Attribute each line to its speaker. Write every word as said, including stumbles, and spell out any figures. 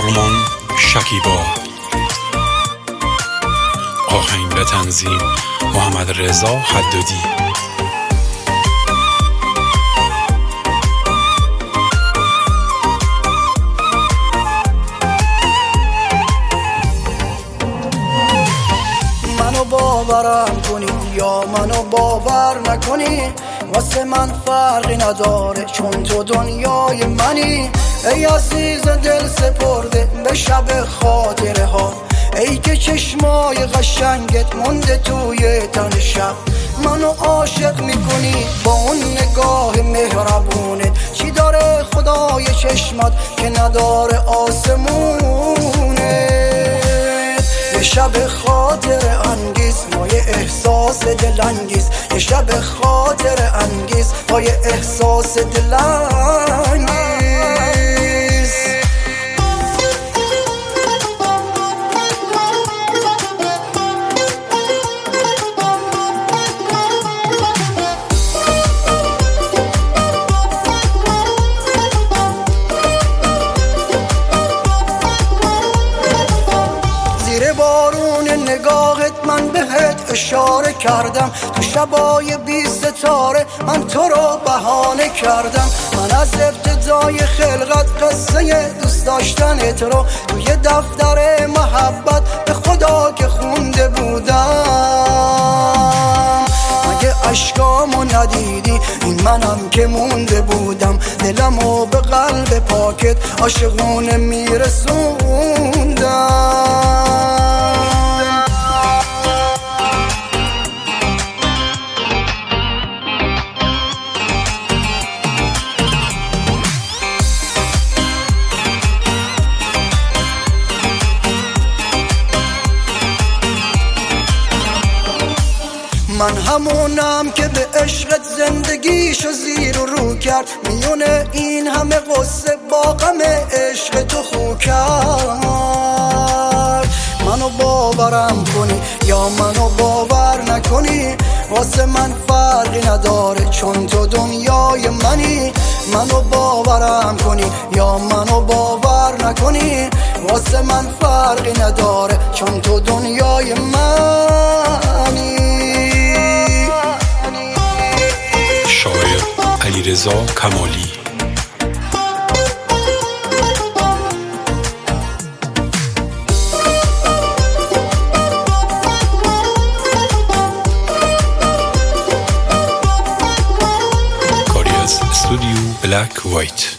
Speaker 1: هومان شکیبا. آهنگ به تنظیم محمد رضا حدادی.
Speaker 2: منو باورم کنی یا منو باور نکنی، واسه من فرقی نداره چون تو دنیای منی. ای عزیز دل سپرده به شب خاطره ها، ای که چشمای قشنگت مونده توی تن شب. منو عاشق میکنی با اون نگاه مهربونت، چی داره خدای چشمات که نداره آسمونت. یه شب خاطر انگیز با یه احساس دلانگیز، یه شب خاطر انگیز با یه احساس دلانگیز. بارون نگاهت من بهت اشاره کردم، تو شبای بی ستاره من تو رو بهانه کردم. من از ابتدای خلقت قصه دوست داشتنت رو توی دفتر محبت به خدا که خونده بودم. مگه اشکامو ندیدی این منم که مونده بودم، دلمو به قلب پاکت عاشقونه میرسوندم. من همونم که به عشقت زندگیشو زیر و رو کرد، میونه این همه قصه با غم عشق تو خو کرد. منو باورم کنی یا منو باور نکنی، واسه من فرقی نداره چون تو دنیای منی. منو باورم کنی یا منو باور نکنی، واسه من فرقی نداره چون تو دنیای منی.
Speaker 1: شاعر علیرضا کمالی. کاری از استودیو بلک وایت.